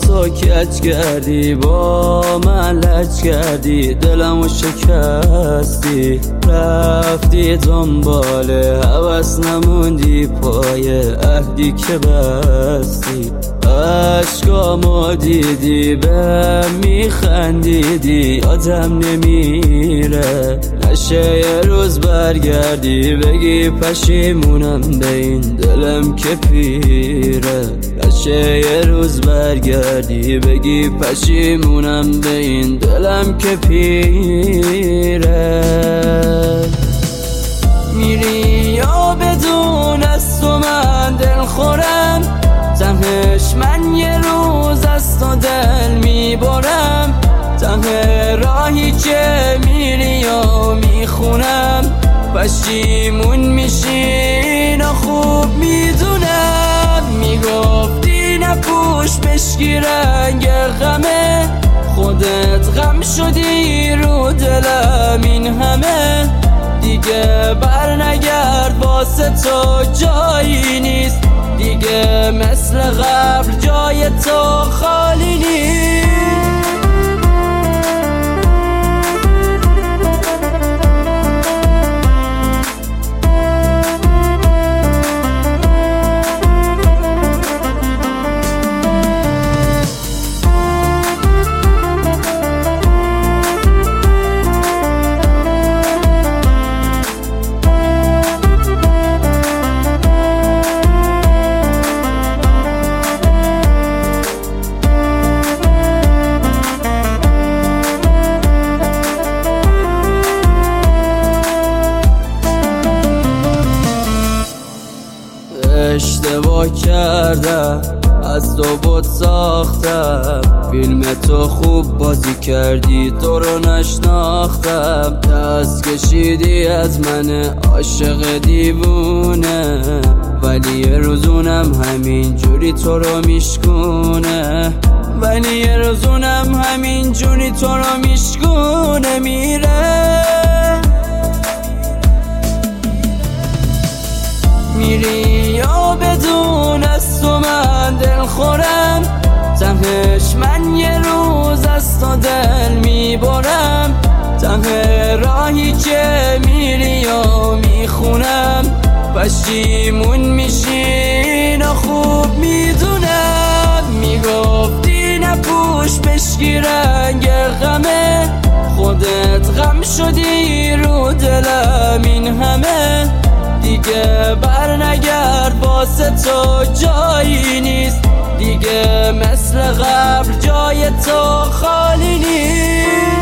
ساکت کردی، با من لج کردی، دلمو شکستی، رفتی دنبال هوس نموندی پای عهدی که بستی. عشقامو دیدی بهم میخندیدی، آدم نمیره نشه یه روز برگردی بگی پشیمونم به این دلم که پیره. نشه یه روز برگردی بگی پشیمونم به این دلم که پیره. میری یا بدون از تو من دل خورم، تهش من یه روز از تو دل میبرم. ته راهی که میری یا میخونم پشیمون میشی نه خوب میدونم. میگفتی نپوش بشکی رنگ غمه، خودت غم شدی رو دلم این همه. دیگه بر نگرد واسه تو جایی نیست، دیگه مثل قبل جای تو خالی نیست. اشتباه کردم از تو بود ساختم، فیلم تو خوب بازی کردی تو رو نشناختم. دست کشیدی از من عاشق دیوونه، ولی یه روزونم همین جوری تو رو میشکونه. ولی یه روزونم همین جوری تو رو میشکونه. میری یا بدون از تو من دل خورم، تهش من یه روز از تو دل میبرم. ته راهی که میری یا میخونم پشیمون میشی نه خوب میدونم. میگفتی نپوش بشکی رنگ غمه، خودت غم شدی رو دلم این همه. دیگه بر نگرد واسه تو جایی نیست، دیگه مثل قبل جای تو خالی نیست.